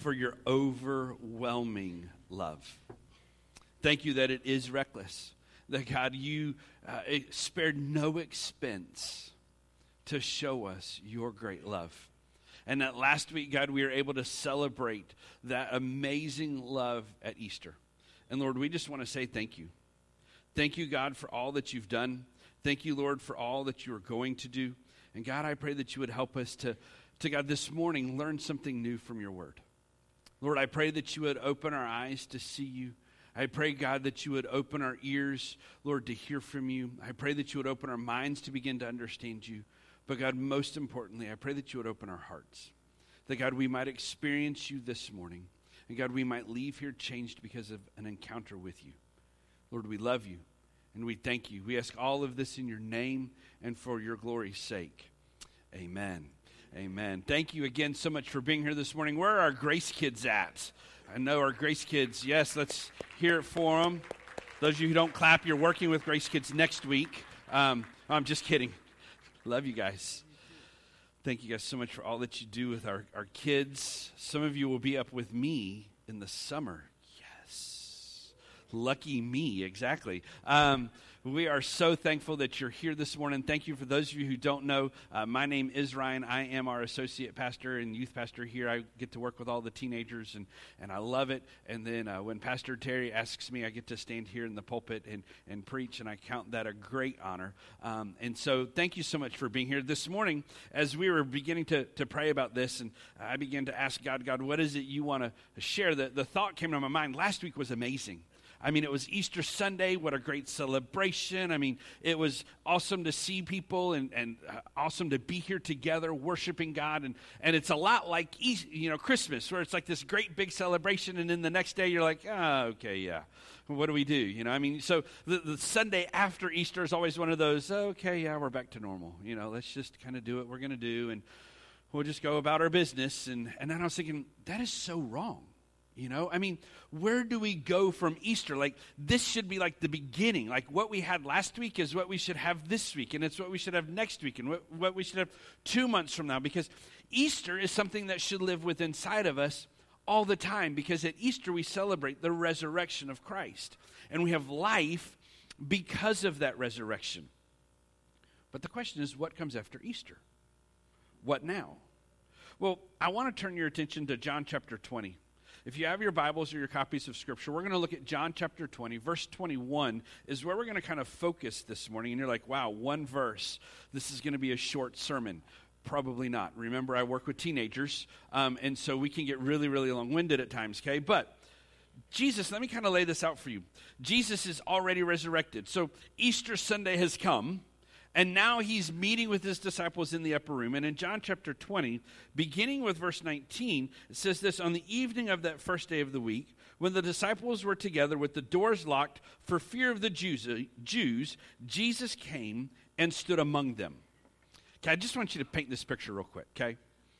for your overwhelming love. Thank you that it is reckless. That, God, you spared no expense to show us your great love. And that last week, God, we were able to celebrate that amazing love at Easter. And Lord, we just want to say thank you. Thank you, God, for all that you've done. Thank you, Lord, for all that you are going to do. And God, I pray that you would help us to God, this morning, learn something new from your word. Lord, I pray that you would open our eyes to see you. I pray, God, that you would open our ears, Lord, to hear from you. I pray that you would open our minds to begin to understand you. But God, most importantly, I pray that you would open our hearts. That, God, we might experience you this morning. And God, we might leave here changed because of an encounter with you. Lord, we love you and we thank you. We ask all of this in your name and for your glory's sake. Amen. Amen. Thank you again so much for being here this morning. Where are our Grace Kids at? I know our Grace Kids. Yes, let's hear it for them. Those of you who don't clap, you're working with Grace Kids next week. I'm just kidding. Love you guys. Thank you guys so much for all that you do with our kids. Some of you will be up with me in the summer. Yes. Lucky me, exactly. We are so thankful that you're here this morning. Thank you for those of you who don't know. My name is Ryan. I am our associate pastor and youth pastor here. I get to work with all the teenagers, and I love it. And then when Pastor Terry asks me, I get to stand here in the pulpit and preach, and I count that a great honor. And so thank you so much for being here. This morning, as we were beginning to pray about this, and I began to ask God, what is it you want to share? The thought came to my mind. Last week was amazing. I mean, it was Easter Sunday. What a great celebration. I mean, it was awesome to see people and awesome to be here together worshiping God. And it's a lot like Christmas, where it's like this great big celebration, and then the next day you're like, okay, yeah. What do we do? I mean, so the Sunday after Easter is always one of those, okay, yeah, we're back to normal. Let's just kind of do what we're going to do, and we'll just go about our business. And then I was thinking, that is so wrong. I mean, where do we go from Easter? Like, this should be like the beginning. Like, what we had last week is what we should have this week, and it's what we should have next week, and what we should have 2 months from now, because Easter is something that should live within inside of us all the time, because at Easter we celebrate the resurrection of Christ, and we have life because of that resurrection. But the question is, what comes after Easter? What now? Well, I want to turn your attention to John chapter 20. If you have your Bibles or your copies of Scripture, we're going to look at John chapter 20. Verse 21 is where we're going to kind of focus this morning. And you're like, wow, one verse. This is going to be a short sermon. Probably not. Remember, I work with teenagers, and so we can get really, really long-winded at times, okay? But Jesus, let me kind of lay this out for you. Jesus is already resurrected. So Easter Sunday has come. And now he's meeting with his disciples in the upper room. And in John chapter 20, beginning with verse 19, it says this: on the evening of that first day of the week, when the disciples were together with the doors locked for fear of the Jews, Jesus came and stood among them. Okay, I just want you to paint this picture real quick, okay?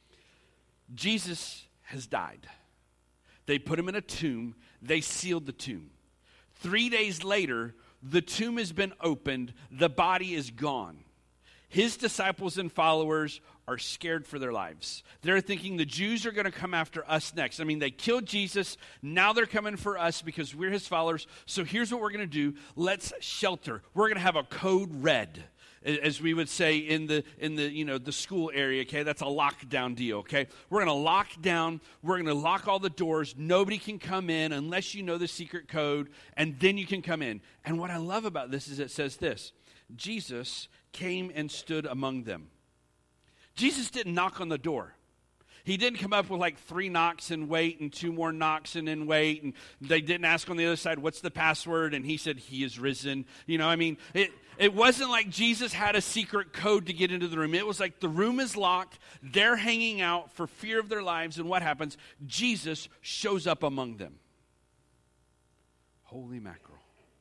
Jesus has died. They put him in a tomb. They sealed the tomb. 3 days later, the tomb has been opened. The body is gone. His disciples and followers are scared for their lives. They're thinking the Jews are going to come after us next. I mean, they killed Jesus. Now they're coming for us because we're his followers. So here's what we're going to do. Let's shelter. We're going to have a code red, as we would say in the school area, okay? That's a lockdown deal, okay? We're going to lock down. We're going to lock all the doors. Nobody can come in unless you know the secret code, and then you can come in. And what I love about this is it says this: Jesus came and stood among them. Jesus didn't knock on the door. He didn't come up with like 3 knocks and wait and 2 more knocks and then wait. And they didn't ask on the other side, what's the password? And he said, he is risen. It wasn't like Jesus had a secret code to get into the room. It was like the room is locked. They're hanging out for fear of their lives. And what happens? Jesus shows up among them. Holy mackerel.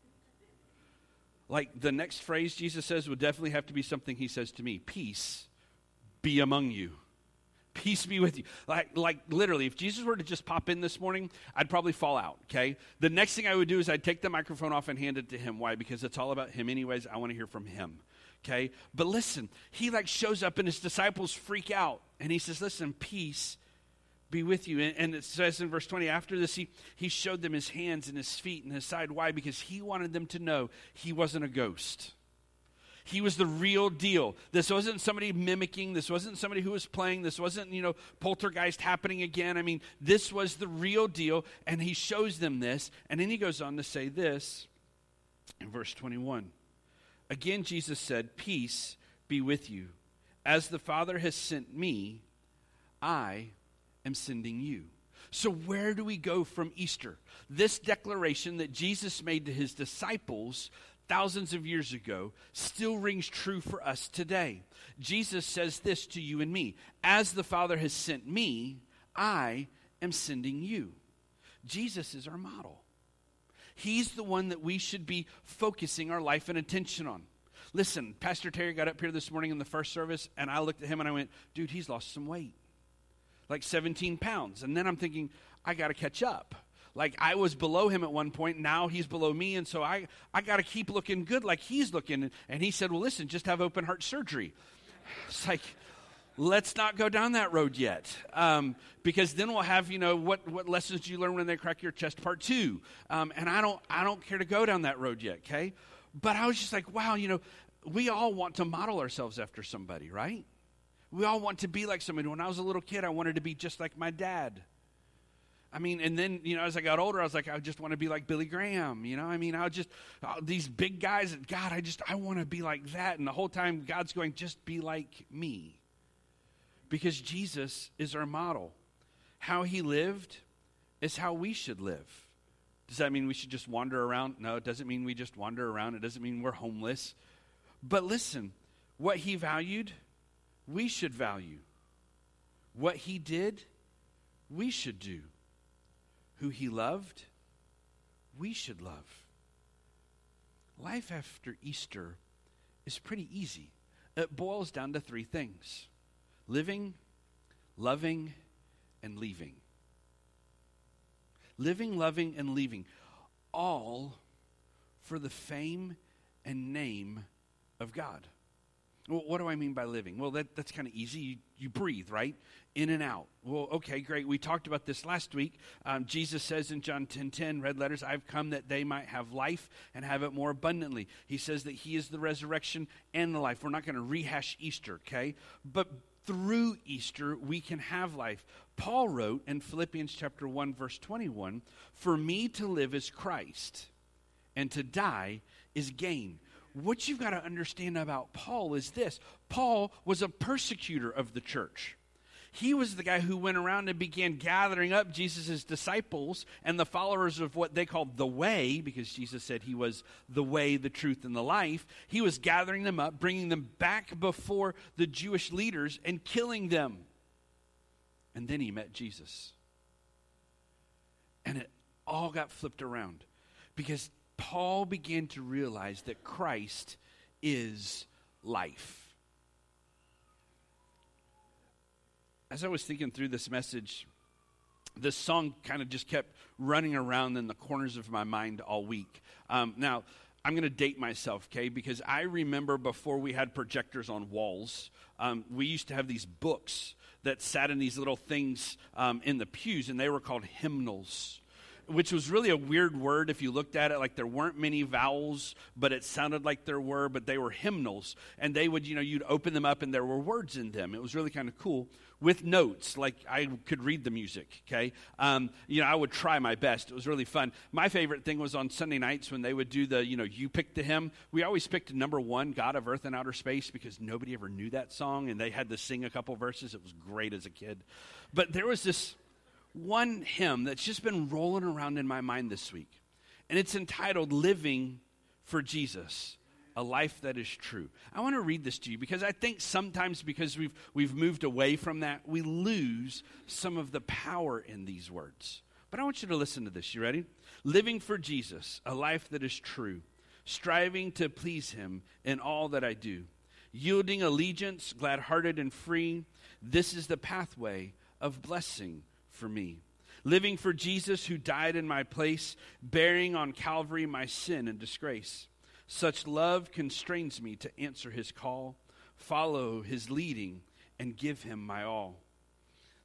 Like the next phrase Jesus says would definitely have to be something he says to me. Peace be among you. Peace be with you. Like literally, if Jesus were to just pop in this morning, I'd probably fall out, okay? The next thing I would do is I'd take the microphone off and hand it to him. Why? Because it's all about him anyways. I want to hear from him, okay? But listen, he shows up and his disciples freak out. And he says, listen, peace be with you. And it says in verse 20, after this, he showed them his hands and his feet and his side. Why? Because he wanted them to know he wasn't a ghost. He was the real deal. This wasn't somebody mimicking. This wasn't somebody who was playing. This wasn't, poltergeist happening again. I mean, this was the real deal. And he shows them this. And then he goes on to say this in verse 21. Again, Jesus said, peace be with you. As the Father has sent me, I am sending you. So where do we go from Easter? This declaration that Jesus made to his disciples thousands of years ago still rings true for us today. Jesus says this to you and me. As the Father has sent me, I am sending you. Jesus is our model. He's the one that we should be focusing our life and attention on. Listen, Pastor Terry got up here this morning in the first service, and I looked at him and I went, dude, he's lost some weight. Like 17 pounds. And then I'm thinking, I got to catch up. Like I was below him at one point, now he's below me, and so I got to keep looking good like he's looking. And he said, well, listen, just have open heart surgery. It's like, let's not go down that road yet, because then we'll have, what lessons do you learn when they crack your chest part 2. And I don't care to go down that road yet, okay? But I was just like, wow, we all want to model ourselves after somebody, right? We all want to be like somebody. When I was a little kid, I wanted to be just like my dad. I mean, and then, as I got older, I was like, I just want to be like Billy Graham, these big guys, God, I want to be like that. And the whole time, God's going, just be like me. Because Jesus is our model. How he lived is how we should live. Does that mean we should just wander around? No, it doesn't mean we just wander around. It doesn't mean we're homeless. But listen, what he valued, we should value. What he did, we should do. Who he loved, we should love. Life after Easter is pretty easy. It boils down to 3 things: living, loving, and leaving. Living, loving, and leaving. All for the fame and name of God. Well, what do I mean by living? Well, that's kind of easy. You breathe, right? In and out. Well, okay, great. We talked about this last week. Jesus says in John 10:10, red letters, I've come that they might have life and have it more abundantly. He says that he is the resurrection and the life. We're not going to rehash Easter, okay? But through Easter, we can have life. Paul wrote in Philippians chapter 1, verse 21, for me to live is Christ, and to die is gain. What you've got to understand about Paul is this. Paul was a persecutor of the church. He was the guy who went around and began gathering up Jesus' disciples and the followers of what they called the way, because Jesus said he was the way, the truth, and the life. He was gathering them up, bringing them back before the Jewish leaders and killing them. And then he met Jesus. And it all got flipped around because Paul began to realize that Christ is life. As I was thinking through this message, this song kind of just kept running around in the corners of my mind all week. Now, I'm going to date myself, okay, because I remember before we had projectors on walls, we used to have these books that sat in these little things in the pews, and they were called hymnals, which was really a weird word if you looked at it. Like there weren't many vowels, but it sounded like there were, but they were hymnals. And they would, you'd open them up and there were words in them. It was really kind of cool with notes, like I could read the music, okay? I would try my best. It was really fun. My favorite thing was on Sunday nights when they would do the, you pick the hymn. We always picked number 1, God of Earth and Outer Space, because nobody ever knew that song, and they had to sing a couple verses. It was great as a kid. But there was this one hymn that's just been rolling around in my mind this week, and it's entitled Living for Jesus, a Life That Is True. I want to read this to you because I think sometimes because we've moved away from that, we lose some of the power in these words. But I want you to listen to this. You ready? Living for Jesus, a life that is true, striving to please him in all that I do, yielding allegiance, glad-hearted and free. This is the pathway of blessing for me. Living for Jesus who died in my place, bearing on Calvary my sin and disgrace. Such love constrains me to answer his call, follow his leading, and give him my all.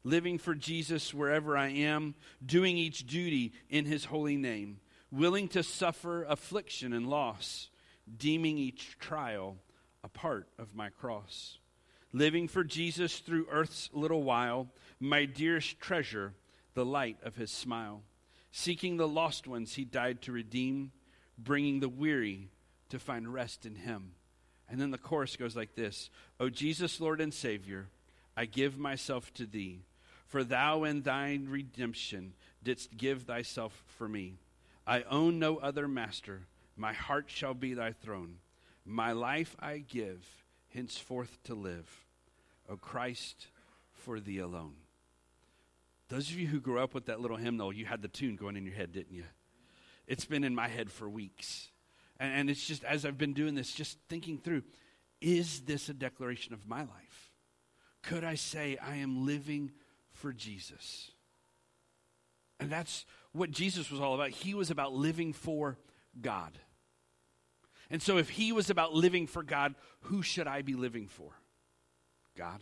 living for Jesus wherever I am, doing each duty in his holy name, willing to suffer affliction and loss, deeming each trial a part of my cross. Living for Jesus through earth's little while, my dearest treasure, the light of his smile. Seeking the lost ones he died to redeem, bringing the weary to find rest in him. And then the chorus goes like this. O Jesus, Lord and Savior, I give myself to thee, for thou in thine redemption didst give thyself for me. I own no other master, my heart shall be thy throne. My life I give, henceforth to live. O Christ, for thee alone. Those of you who grew up with that little hymnal, you had the tune going in your head, didn't you? It's been in my head for weeks. And it's just, as I've been doing this, just thinking through, is this a declaration of my life? Could I say I am living for Jesus? And that's what Jesus was all about. He was about living for God. And so if he was about living for God, who should I be living for? God.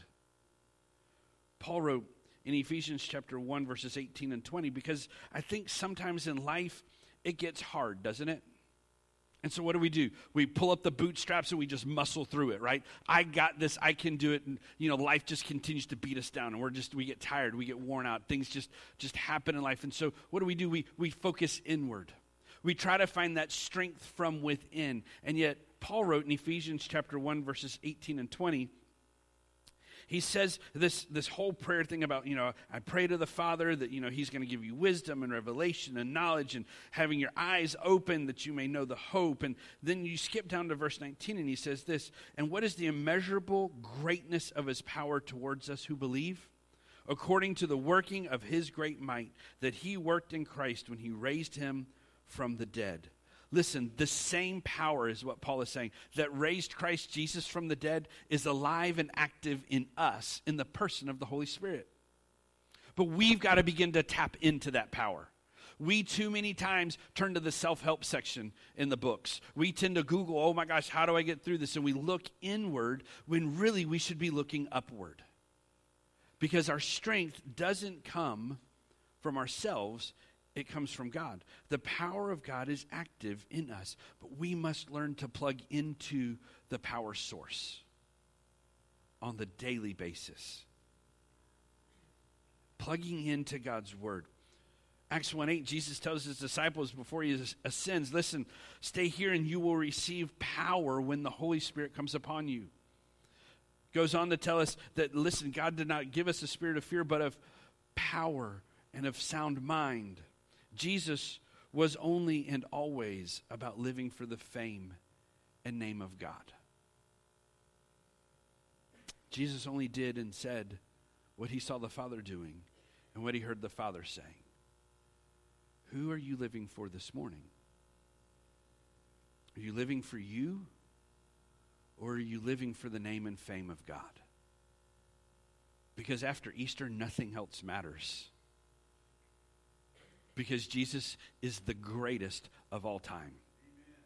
Paul wrote in Ephesians chapter 1, verses 18 and 20, because I think sometimes in life it gets hard, doesn't it? And so what do? We pull up the bootstraps and we just muscle through it, right? I got this, I can do it. And, life just continues to beat us down and we get tired, we get worn out. Things just happen in life. And so what do? We focus inward. We try to find that strength from within. And yet Paul wrote in Ephesians chapter 1, verses 18 and 20, he says this whole prayer thing about, I pray to the Father that, he's going to give you wisdom and revelation and knowledge and having your eyes open that you may know the hope. And then you skip down to verse 19 and he says this, and what is the immeasurable greatness of his power towards us who believe? According to the working of his great might that he worked in Christ when he raised him from the dead. Listen, the same power is what Paul is saying, that raised Christ Jesus from the dead is alive and active in us, in the person of the Holy Spirit. But we've got to begin to tap into that power. We too many times turn to the self-help section in the books. We tend to Google, oh my gosh, how do I get through this? And we look inward when really we should be looking upward. Because our strength doesn't come from ourselves, it comes from God. The power of God is active in us, but we must learn to plug into the power source on the daily basis. Plugging into God's word. Acts 1:8, Jesus tells his disciples before he ascends, listen, stay here and you will receive power when the Holy Spirit comes upon you. Goes on to tell us that, listen, God did not give us a spirit of fear, but of power and of sound mind. Jesus was only and always about living for the fame and name of God. Jesus only did and said what he saw the Father doing and what he heard the Father saying. Who are you living for this morning? Are you living for you, or are you living for the name and fame of God? Because after Easter, nothing else matters. Because Jesus is the greatest of all time. Amen.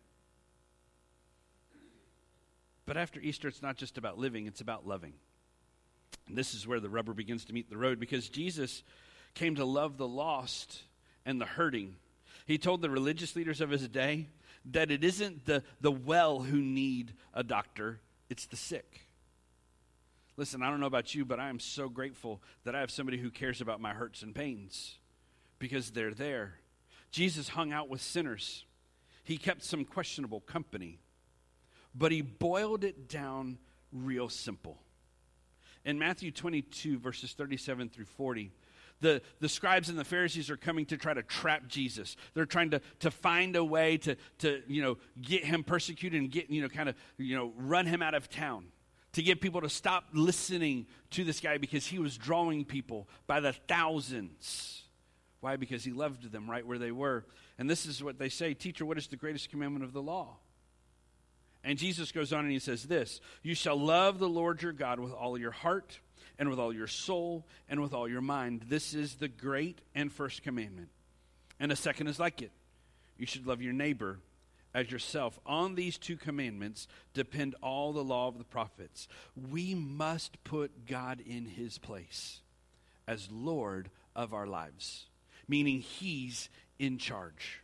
But after Easter, it's not just about living, it's about loving. And this is where the rubber begins to meet the road, because Jesus came to love the lost and the hurting. He told the religious leaders of his day that it isn't the well who need a doctor, it's the sick. Listen, I don't know about you, but I am so grateful that I have somebody who cares about my hurts and pains. Because they're there. Jesus hung out with sinners. He kept some questionable company. But he boiled it down real simple. In Matthew 22, verses 37 through 40, the scribes and the Pharisees are coming to try to trap Jesus. They're trying to find a way to get him persecuted and get, run him out of town. To get people to stop listening to this guy because he was drawing people by the thousands. Why? Because he loved them right where they were. And this is what they say, teacher, what is the greatest commandment of the law? And Jesus goes on and he says this, you shall love the Lord your God with all your heart and with all your soul and with all your mind. This is the great and first commandment. And a second is like it. You should love your neighbor as yourself. On these two commandments depend all the law of the prophets. We must put God in his place as Lord of our lives, meaning he's in charge.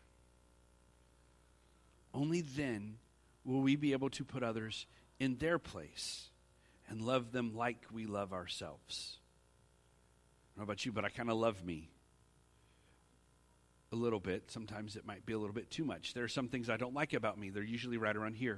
Only then will we be able to put others in their place and love them like we love ourselves. I don't know about you, but I kind of love me a little bit. Sometimes it might be a little bit too much. There are some things I don't like about me. They're usually right around here.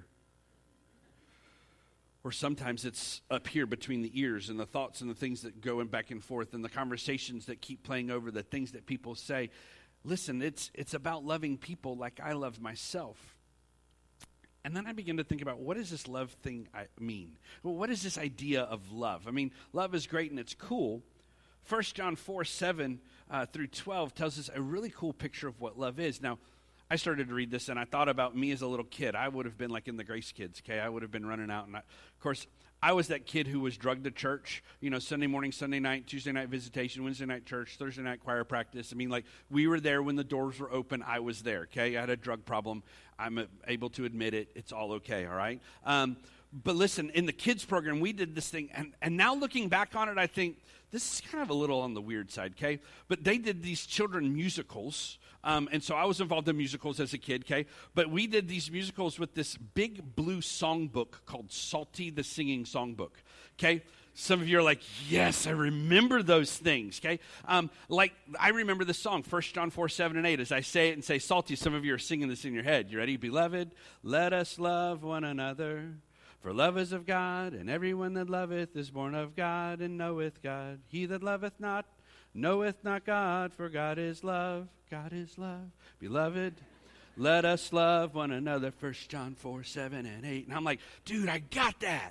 Or sometimes it's up here between the ears, and the thoughts and the things that go in back and forth and the conversations that keep playing over, the things that people say. Listen, it's about loving people like I love myself. And then I begin to think about, what does this love thing mean? Well, what is this idea of love? I mean, love is great and it's cool. 1 John 4:7 through 12 tells us a really cool picture of what love is. Now, I started to read this, and I thought about me as a little kid. I would have been like in the Grace Kids, okay? I would have been running out. And of course, I was that kid who was drugged to church, Sunday morning, Sunday night, Tuesday night visitation, Wednesday night church, Thursday night choir practice. I mean, like, we were there when the doors were open. I was there, okay? I had a drug problem. I'm able to admit it. It's all okay, all right? But listen, in the kids program, we did this thing, and now looking back on it, I think this is kind of a little on the weird side, okay? But they did these children musicals, and so I was involved in musicals as a kid, okay? But we did these musicals with this big blue songbook called Salty the Singing Songbook, okay? Some of you are like, yes, I remember those things, okay? Like, I remember this song, 1 John 4:7-8. As I say it and say salty, some of you are singing this in your head. You ready? Beloved, let us love one another. For love is of God, and everyone that loveth is born of God and knoweth God. He that loveth not, knoweth not God, for God is love. God is love. Beloved, let us love one another. 1 John 4:7-8. And I'm like, dude, I got that.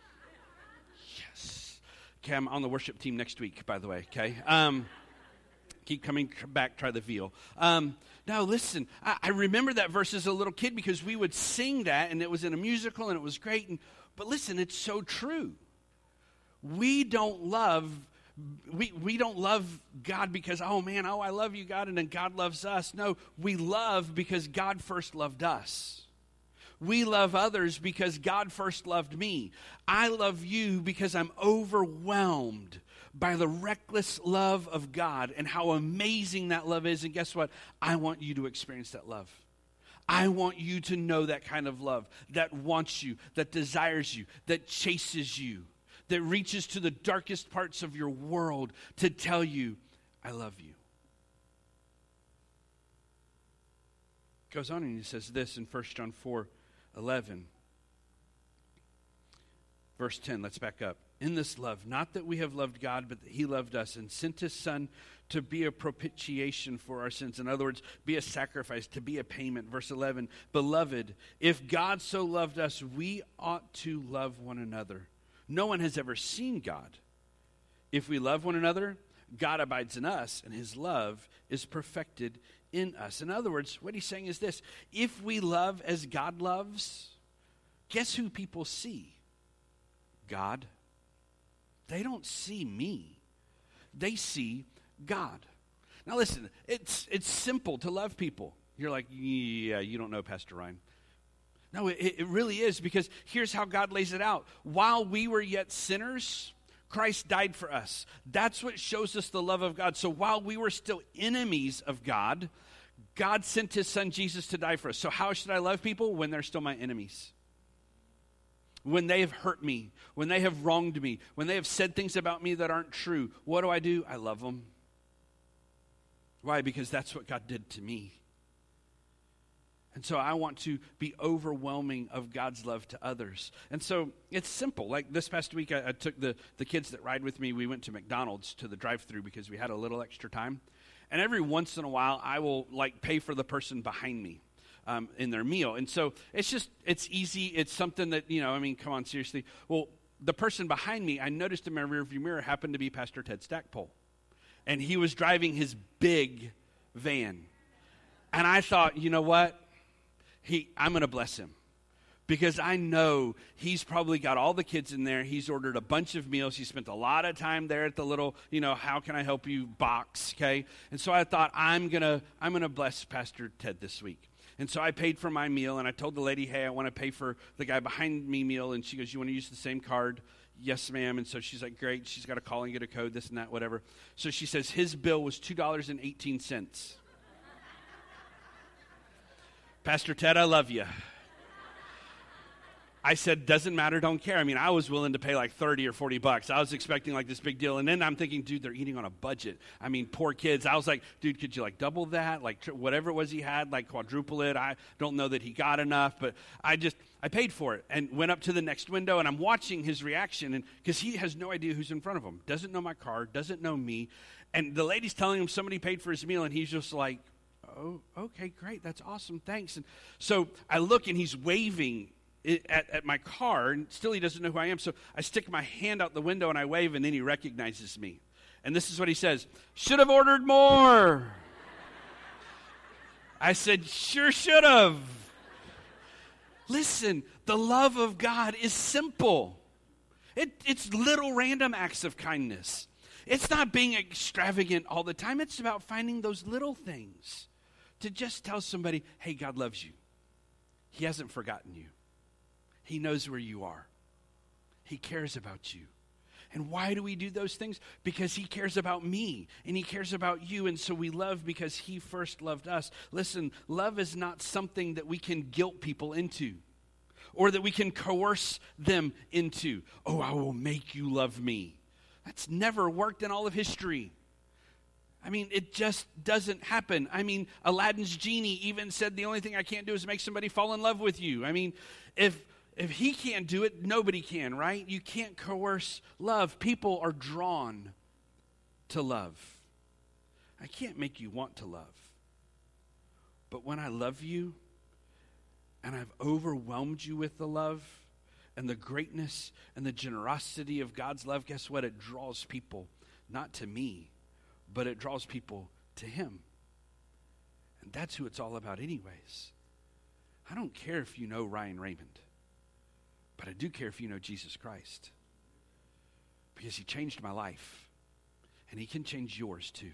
Yes. Okay, I'm on the worship team next week, by the way, okay? Keep coming back, try the veal. Now, listen, I remember that verse as a little kid because we would sing that, and it was in a musical, and it was great. But listen, it's so true. We don't love God because, I love you, God, and then God loves us. No, we love because God first loved us. We love others because God first loved me. I love you because I'm overwhelmed by the reckless love of God and how amazing that love is. And guess what? I want you to experience that love. I want you to know that kind of love that wants you, that desires you, that chases you, that reaches to the darkest parts of your world to tell you, I love you. Goes on and he says this in 1 John 4:11. Verse 10, let's back up. In this love, not that we have loved God, but that he loved us and sent his son to be a propitiation for our sins. In other words, be a sacrifice, to be a payment. Verse 11, beloved, if God so loved us, we ought to love one another. No one has ever seen God. If we love one another, God abides in us, and his love is perfected in us. In other words, what he's saying is this: if we love as God loves, guess who people see? God. They don't see me. They see God. Now listen, it's simple to love people. You're like, yeah, you don't know Pastor Ryan. No, it really is, because here's how God lays it out. While we were yet sinners, Christ died for us. That's what shows us the love of God. So while we were still enemies of God, God sent his son Jesus to die for us. So how should I love people? When they're still my enemies. When they have hurt me, when they have wronged me, when they have said things about me that aren't true, what do? I love them. Why? Because that's what God did to me. And so I want to be overwhelming of God's love to others. And so it's simple. Like this past week, I took the kids that ride with me. We went to McDonald's to the drive-thru because we had a little extra time. And every once in a while, I will pay for the person behind me in their meal. And so it's easy. It's something that, come on, seriously. Well, the person behind me, I noticed in my rearview mirror, happened to be Pastor Ted Stackpole. And he was driving his big van. And I thought, you know what? I'm going to bless him. Because I know he's probably got all the kids in there. He's ordered a bunch of meals. He spent a lot of time there at the little, how can I help you box, okay? And so I thought, I'm gonna bless Pastor Ted this week. And so I paid for my meal, and I told the lady, hey, I want to pay for the guy behind me meal. And she goes, you want to use the same card? yes, ma'am. And so she's like, great. She's got to call and get a code, this and that, whatever. So she says his bill was $2.18. Pastor Ted, I love you. I said, doesn't matter, don't care. I mean, I was willing to pay like 30 or 40 bucks. I was expecting like this big deal. And then I'm thinking, dude, they're eating on a budget. I mean, poor kids. I was like, dude, could you like double that? Like whatever it was he had, like quadruple it. I don't know that he got enough, but I paid for it and went up to the next window, and I'm watching his reaction, and because he has no idea who's in front of him. Doesn't know my car, doesn't know me. And the lady's telling him somebody paid for his meal, and he's just like, oh, okay, great. That's awesome. Thanks. And so I look, and he's waving at my car, and still he doesn't know who I am. So I stick my hand out the window and I wave, and then he recognizes me. And this is what he says: should have ordered more. I said, sure should have. Listen, the love of God is simple. It's little random acts of kindness. It's not being extravagant all the time. It's about finding those little things to just tell somebody, hey, God loves you. He hasn't forgotten you. He knows where you are. He cares about you. And why do we do those things? Because he cares about me, and he cares about you, and so we love because he first loved us. Listen, love is not something that we can guilt people into or that we can coerce them into. Oh, I will make you love me. That's never worked in all of history. I mean, it just doesn't happen. I mean, Aladdin's genie even said the only thing I can't do is make somebody fall in love with you. I mean, if he can't do it, nobody can, right? You can't coerce love. People are drawn to love. I can't make you want to love. But when I love you and I've overwhelmed you with the love and the greatness and the generosity of God's love, guess what? It draws people not to me, but it draws people to him. And that's who it's all about anyways. I don't care if you know Ryan Raymond. But I do care if you know Jesus Christ, because he changed my life, and he can change yours too.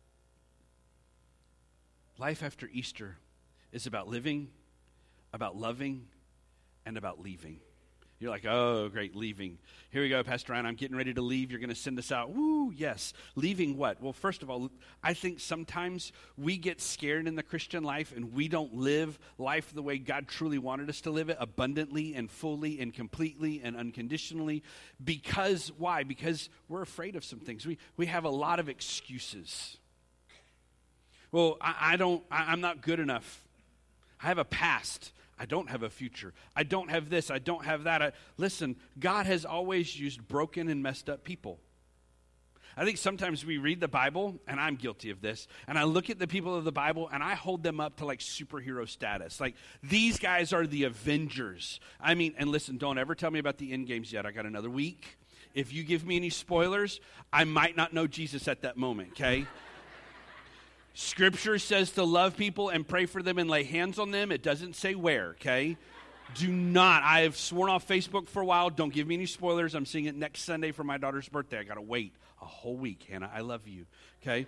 Life after Easter is about living, about loving, and about leaving. You're like, oh, great, leaving. Here we go, Pastor Ryan, I'm getting ready to leave. You're going to send us out. Woo, yes. Leaving what? Well, first of all, I think sometimes we get scared in the Christian life and we don't live life the way God truly wanted us to live it, abundantly and fully and completely and unconditionally. Because, why? Because we're afraid of some things. We have a lot of excuses. Well, I'm not good enough. I have a past. I don't have a future. I don't have this. I don't have that. Listen, God has always used broken and messed up people. I think sometimes we read the Bible, and I'm guilty of this, and I look at the people of the Bible, and I hold them up to like superhero status. Like, these guys are the Avengers. I mean, and listen, don't ever tell me about the end games yet. I got another week. If you give me any spoilers, I might not know Jesus at that moment, okay? Scripture says to love people and pray for them and lay hands on them. It doesn't say where, okay? Do not. I have sworn off Facebook for a while. Don't give me any spoilers. I'm seeing it next Sunday for my daughter's birthday. I got to wait a whole week, Hannah. I love you, okay?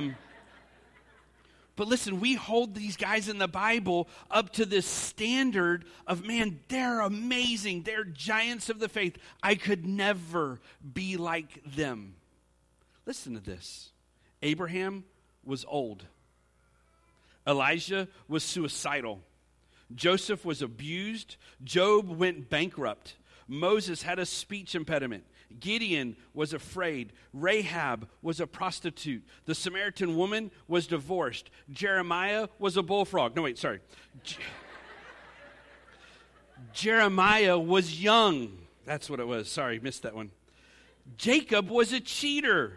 But listen, we hold these guys in the Bible up to this standard of, man, they're amazing. They're giants of the faith. I could never be like them. Listen to this. Abraham was old. Elijah was suicidal. Joseph was abused. Job went bankrupt. Moses had a speech impediment. Gideon was afraid. Rahab was a prostitute. The Samaritan woman was divorced. Jeremiah was a bullfrog. No, wait, sorry. Jeremiah was young. That's what it was. Sorry, missed that one. Jacob was a cheater.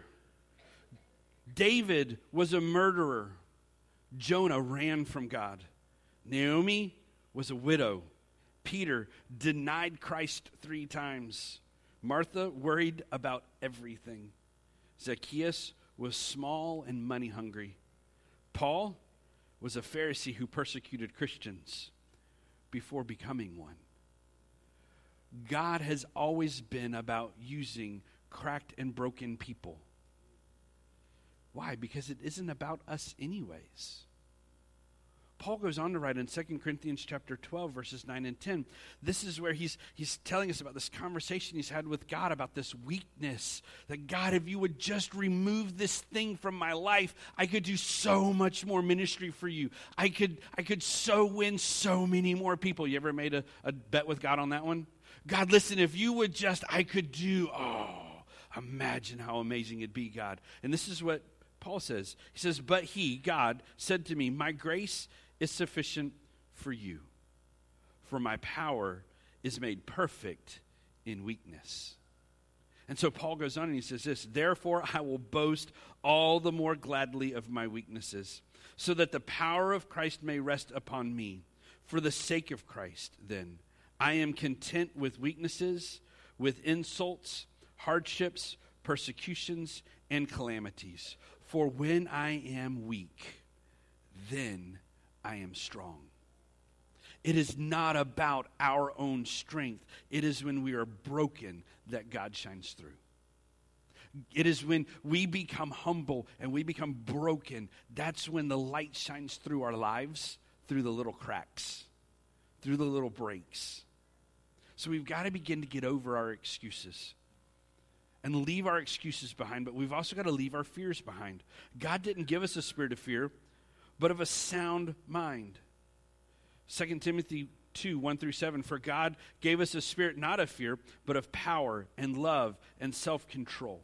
David was a murderer. Jonah ran from God. Naomi was a widow. Peter denied Christ 3 times. Martha worried about everything. Zacchaeus was small and money hungry. Paul was a Pharisee who persecuted Christians before becoming one. God has always been about using cracked and broken people. Why? Because it isn't about us anyways. Paul goes on to write in 2 Corinthians chapter 12, verses 9 and 10. This is where he's telling us about this conversation he's had with God about this weakness. That God, if you would just remove this thing from my life, I could do so much more ministry for you. I could so win so many more people. You ever made a bet with God on that one? God, listen, if you would just, I could do, imagine how amazing it'd be, God. And this is what Paul says. He says, but he, God, said to me, my grace is sufficient for you, for my power is made perfect in weakness. And so Paul goes on and he says this, therefore I will boast all the more gladly of my weaknesses, so that the power of Christ may rest upon me. For the sake of Christ, then, I am content with weaknesses, with insults, hardships, persecutions, and calamities. For when I am weak, then I am strong. It is not about our own strength. It is when we are broken that God shines through. It is when we become humble and we become broken. That's when the light shines through our lives, through the little cracks, through the little breaks. So we've got to begin to get over our excuses and leave our excuses behind, but we've also got to leave our fears behind. God didn't give us a spirit of fear, but of a sound mind. 2 Timothy 2, 1 through 7, for God gave us a spirit not of fear, but of power and love and self-control.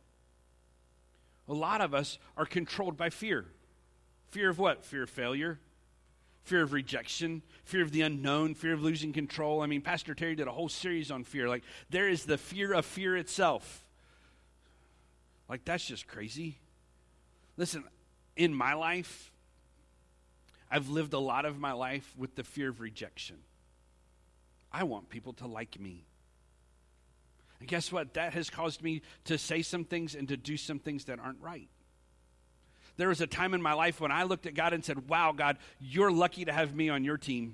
A lot of us are controlled by fear. Fear of what? Fear of failure, fear of rejection, fear of the unknown, fear of losing control. I mean, Pastor Terry did a whole series on fear. Like, there is the fear of fear itself. Like, that's just crazy. Listen, in my life, I've lived a lot of my life with the fear of rejection. I want people to like me. And guess what? That has caused me to say some things and to do some things that aren't right. There was a time in my life when I looked at God and said, wow, God, you're lucky to have me on your team.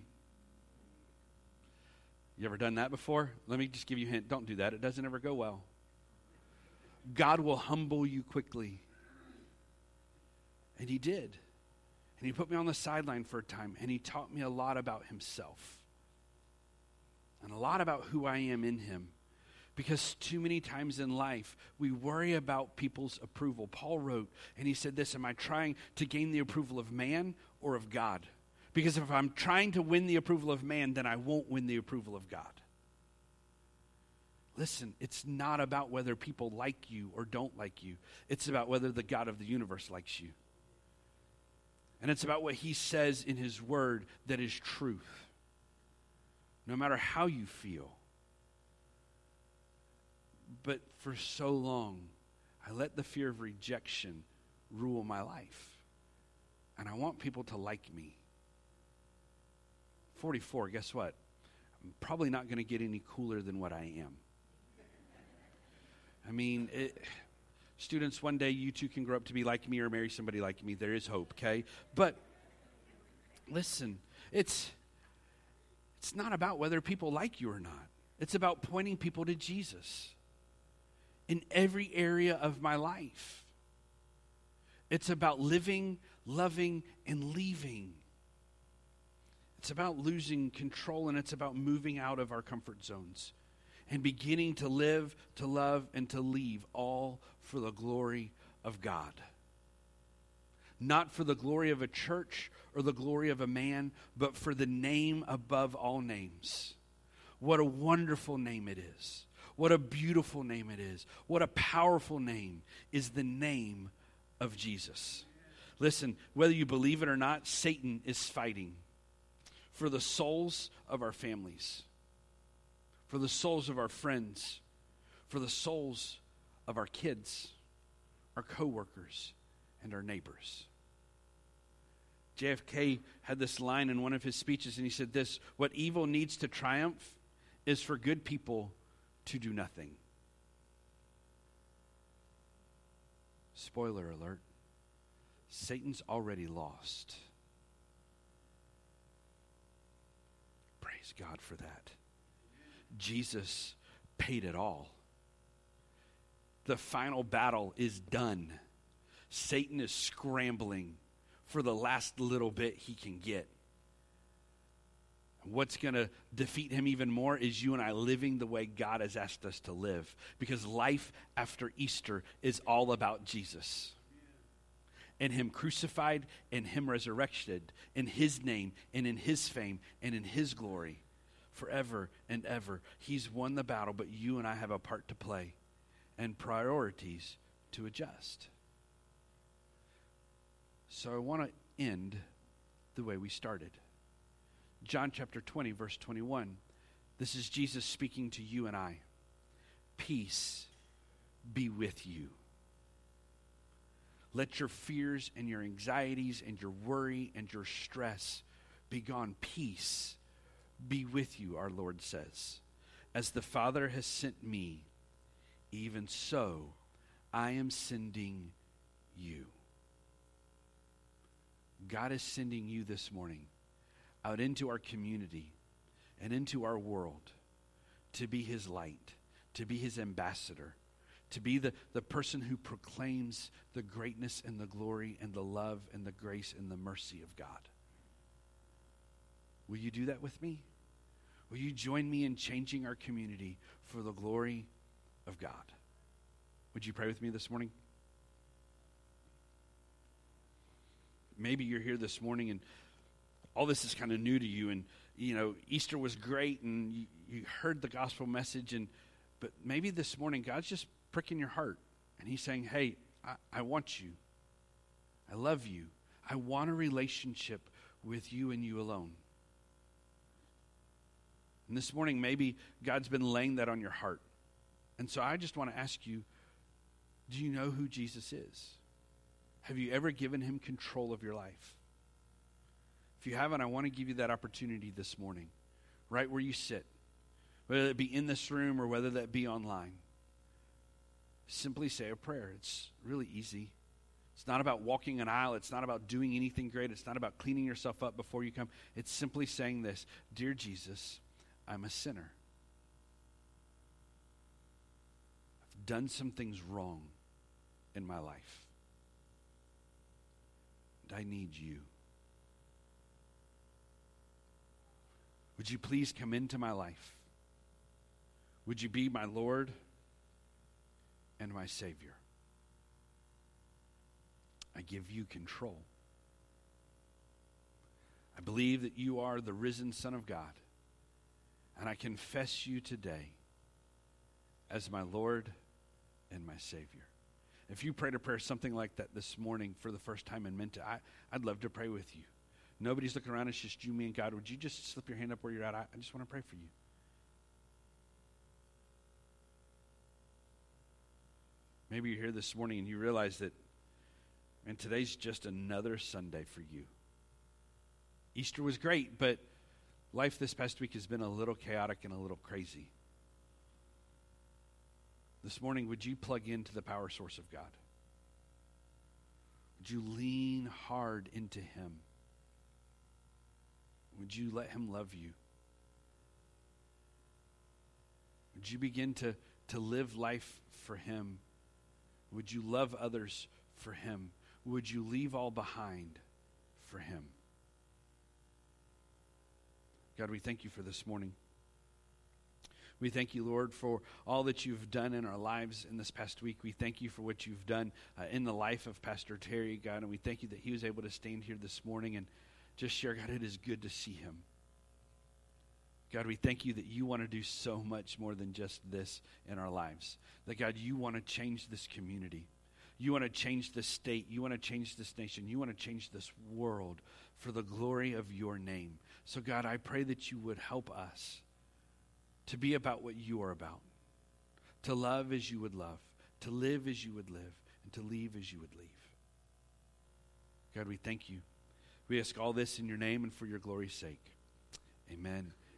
You ever done that before? Let me just give you a hint. Don't do that. It doesn't ever go well. God will humble you quickly. And he did. And he put me on the sideline for a time, and he taught me a lot about himself and a lot about who I am in him. Because too many times in life, we worry about people's approval. Paul wrote, and he said this, am I trying to gain the approval of man or of God? Because if I'm trying to win the approval of man, then I won't win the approval of God. Listen, it's not about whether people like you or don't like you. It's about whether the God of the universe likes you. And it's about what he says in his word that is truth. No matter how you feel. But for so long, I let the fear of rejection rule my life. And I want people to like me. 44, guess what? I'm probably not going to get any cooler than what I am. I mean, students, one day you too can grow up to be like me or marry somebody like me. There is hope, okay? But listen, it's not about whether people like you or not. It's about pointing people to Jesus in every area of my life. It's about living, loving, and leaving. It's about losing control, and it's about moving out of our comfort zones and beginning to live, to love, and to leave, all for the glory of God. Not for the glory of a church or the glory of a man, but for the name above all names. What a wonderful name it is. What a beautiful name it is. What a powerful name is the name of Jesus. Listen, whether you believe it or not, Satan is fighting for the souls of our families, for the souls of our friends, for the souls of our kids, our coworkers, and our neighbors. JFK had this line in one of his speeches, and he said this, what evil needs to triumph is for good people to do nothing. Spoiler alert, Satan's already lost. Praise God for that. Jesus paid it all. The final battle is done. Satan is scrambling for the last little bit he can get. What's going to defeat him even more is you and I living the way God has asked us to live. Because life after Easter is all about Jesus. And him crucified and him resurrected in his name and in his fame and in his glory forever and ever. He's won the battle, but you and I have a part to play and priorities to adjust. So I want to end the way we started. John chapter 20, verse 21. This is Jesus speaking to you and I. Peace be with you. Let your fears and your anxieties and your worry and your stress be gone. Peace be with you, our Lord says. As the Father has sent me, even so I am sending you. God is sending you this morning out into our community and into our world to be his light, to be his ambassador, to be the person who proclaims the greatness and the glory and the love and the grace and the mercy of God. Will you do that with me? Will you join me in changing our community for the glory of God? Would you pray with me this morning? Maybe you're here this morning and all this is kind of new to you, and Easter was great and you heard the gospel message, but maybe this morning God's just pricking your heart and he's saying, hey, I want you. I love you. I want a relationship with you and you alone. And this morning maybe God's been laying that on your heart. And so I just want to ask you, do you know who Jesus is? Have you ever given him control of your life? If you haven't, I want to give you that opportunity this morning, right where you sit, whether it be in this room or whether that be online. Simply say a prayer. It's really easy. It's not about walking an aisle. It's not about doing anything great. It's not about cleaning yourself up before you come. It's simply saying this: Dear Jesus, I'm a sinner. I've done some things wrong in my life. And I need you. Would you please come into my life? Would you be my Lord and my Savior? I give you control. I believe that you are the risen Son of God, and I confess you today as my Lord and my Savior. If you prayed a prayer something like that this morning for the first time and meant it, I'd love to pray with you. Nobody's looking around. It's just you, me, and God. Would you just slip your hand up where you're at? I just want to pray for you. Maybe you're here this morning and you realize that, man, today's just another Sunday for you. Easter was great, but life this past week has been a little chaotic and a little crazy. This morning, would you plug into the power source of God? Would you lean hard into him? Would you let him love you? Would you begin to live life for him? Would you love others for him? Would you leave all behind for him? God, we thank you for this morning. We thank you, Lord, for all that you've done in our lives in this past week. We thank you for what you've done in the life of Pastor Terry, God, and we thank you that he was able to stand here this morning and just share, God, it is good to see him. God, we thank you that you want to do so much more than just this in our lives. That, God, you want to change this community. You want to change this state. You want to change this nation. You want to change this world for the glory of your name. So, God, I pray that you would help us to be about what you are about. To love as you would love. To live as you would live. And to leave as you would leave. God, we thank you. We ask all this in your name and for your glory's sake. Amen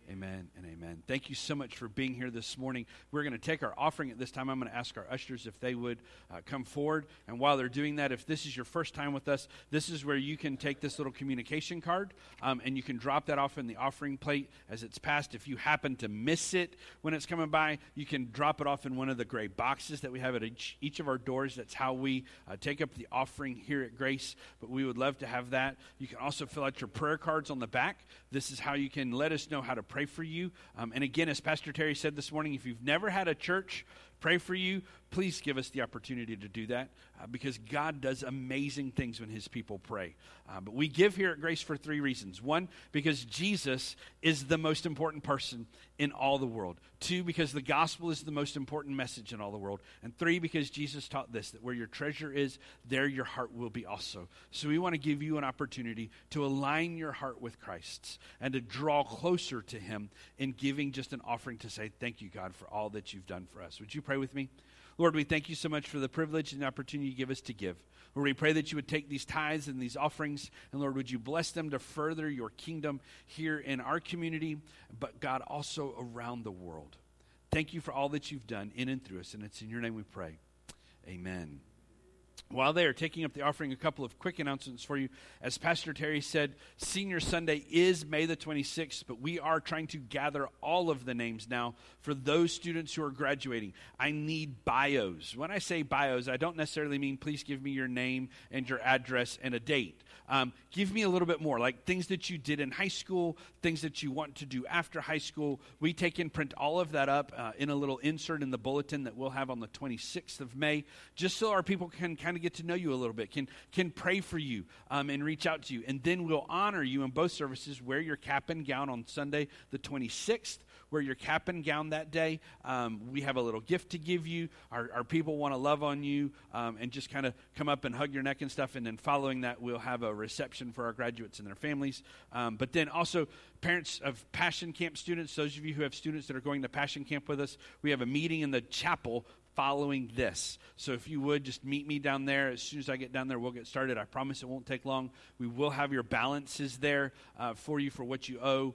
Amen and amen. Thank you so much for being here this morning. We're going to take our offering at this time. I'm going to ask our ushers if they would come forward. And while they're doing that, if this is your first time with us, this is where you can take this little communication card and you can drop that off in the offering plate as it's passed. If you happen to miss it when it's coming by, you can drop it off in one of the gray boxes that we have at each of our doors. That's how we take up the offering here at Grace, but we would love to have that. You can also fill out your prayer cards on the back. This is how you can let us know how to pray for you. And again, as Pastor Terry said this morning, if you've never had a church pray for you, please give us the opportunity to do that because God does amazing things when his people pray. But we give here at Grace for 3 reasons. 1, because Jesus is the most important person in all the world. 2, because the gospel is the most important message in all the world. And 3, because Jesus taught this, that where your treasure is, there your heart will be also. So we want to give you an opportunity to align your heart with Christ's and to draw closer to him in giving just an offering to say, thank you, God, for all that you've done for us. Would you pray with me? Lord, we thank you so much for the privilege and the opportunity you give us to give. Lord, we pray that you would take these tithes and these offerings, and Lord, would you bless them to further your kingdom here in our community, but God, also around the world. Thank you for all that you've done in and through us, and it's in your name we pray. Amen. While they are taking up the offering, a couple of quick announcements for you. As Pastor Terry said, Senior Sunday is May the 26th, but we are trying to gather all of the names now for those students who are graduating. I need bios. When I say bios, I don't necessarily mean please give me your name and your address and a date. Give me a little bit more, like things that you did in high school, things that you want to do after high school. We take and print all of that up in a little insert in the bulletin that we'll have on the 26th of May, just so our people can kind of get to know you a little bit, can pray for you and reach out to you. And then we'll honor you in both services. Wear your cap and gown on Sunday the 26th. Wear your cap and gown that day. We have a little gift to give you. Our people want to love on you and just kind of come up and hug your neck and stuff. And then following that, we'll have a reception for our graduates and their families. But then also parents of Passion Camp students, those of you who have students that are going to Passion Camp with us, we have a meeting in the chapel following this. So if you would, just meet me down there. As soon as I get down there, we'll get started. I promise it won't take long. We will have your balances there for you for what you owe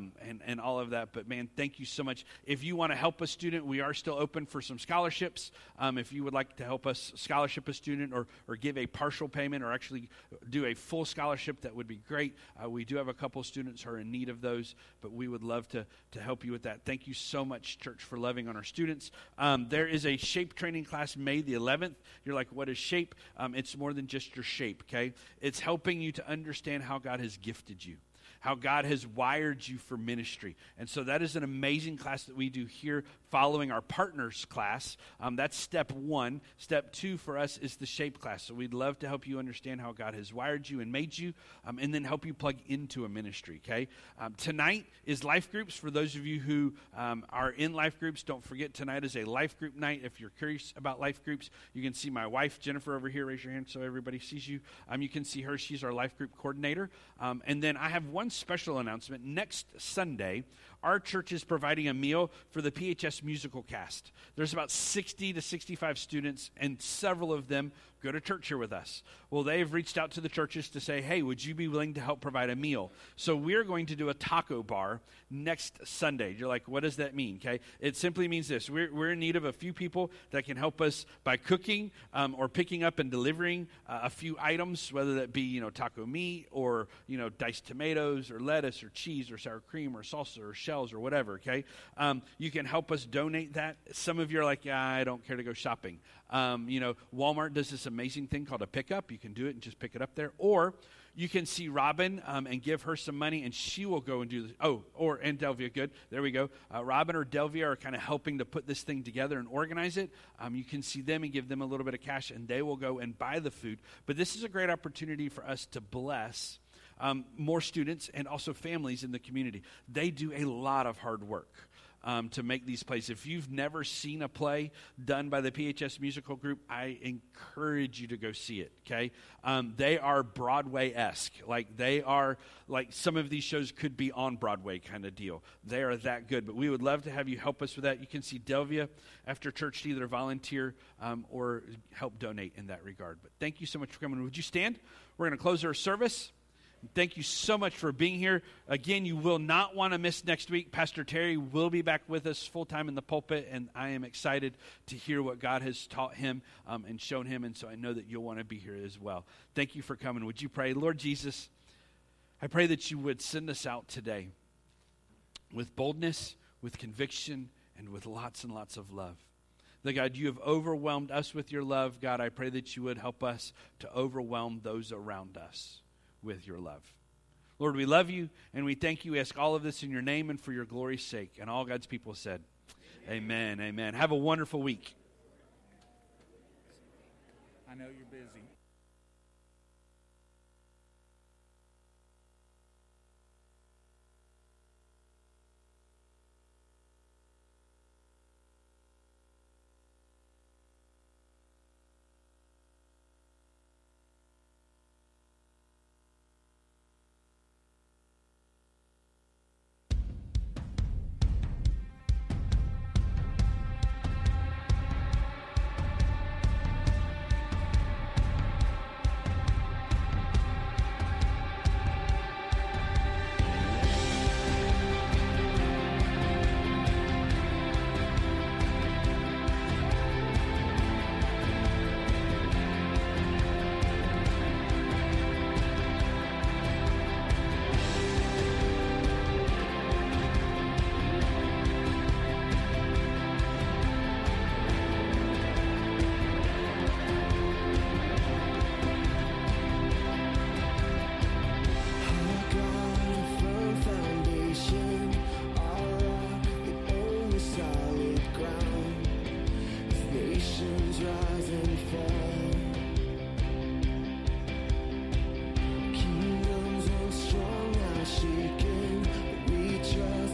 and all of that. But man, thank you so much. If you want to help a student, we are still open for some scholarships. If you would like to help us scholarship a student or give a partial payment or actually do a full scholarship, that would be great. We do have a couple students who are in need of those, but we would love to help you with that. Thank you so much, church, for loving on our students. There is a SHAPE training class May the 11th. You're like, what is SHAPE? It's more than just your shape, okay? It's helping you to understand how God has gifted you, how God has wired you for ministry. And so that is an amazing class that we do here following our partners class. That's step 1. Step 2 for us is the SHAPE class. So we'd love to help you understand how God has wired you and made you, and then help you plug into a ministry, okay? Tonight is life groups. For those of you who are in life groups, don't forget tonight is a life group night. If you're curious about life groups, you can see my wife, Jennifer, over here. Raise your hand so everybody sees you. You can see her. She's our life group coordinator. And then I have one special announcement. Next Sunday, our church is providing a meal for the PHS musical cast. There's about 60 to 65 students, and several of them go to church here with us. Well, they've reached out to the churches to say, hey, would you be willing to help provide a meal? So we're going to do a taco bar next Sunday. You're like, what does that mean? Okay, it simply means this. We're in need of a few people that can help us by cooking or picking up and delivering a few items, whether that be, taco meat or, diced tomatoes or lettuce or cheese or sour cream or salsa or shells or whatever, okay? You can help us donate that. Some of you are like, I don't care to go shopping. Walmart does this amazing thing called a pickup. You can do it and just pick it up there. Or you can see Robin and give her some money, and she will go and do this. And Delvia, good. There we go. Robin or Delvia are kind of helping to put this thing together and organize it. You can see them and give them a little bit of cash, and they will go and buy the food. But this is a great opportunity for us to bless more students and also families in the community. They do a lot of hard work to make these plays. If you've never seen a play done by the PHS Musical Group, I encourage you to go see it, okay? They are Broadway-esque. They are, some of these shows could be on Broadway kind of deal. They are that good, but we would love to have you help us with that. You can see Delvia after church to either volunteer or help donate in that regard. But thank you so much for coming. Would you stand? We're going to close our service. Thank you so much for being here. Again, you will not want to miss next week. Pastor Terry will be back with us full-time in the pulpit, and I am excited to hear what God has taught him and shown him, and so I know that you'll want to be here as well. Thank you for coming. Would you pray? Lord Jesus, I pray that you would send us out today with boldness, with conviction, and with lots and lots of love. That, God, you have overwhelmed us with your love. God, I pray that you would help us to overwhelm those around us with your love. Lord, we love you, and we thank you. We ask all of this in your name and for your glory's sake. And all God's people said, amen, amen. Have a wonderful week. I know you're busy. Nations rising.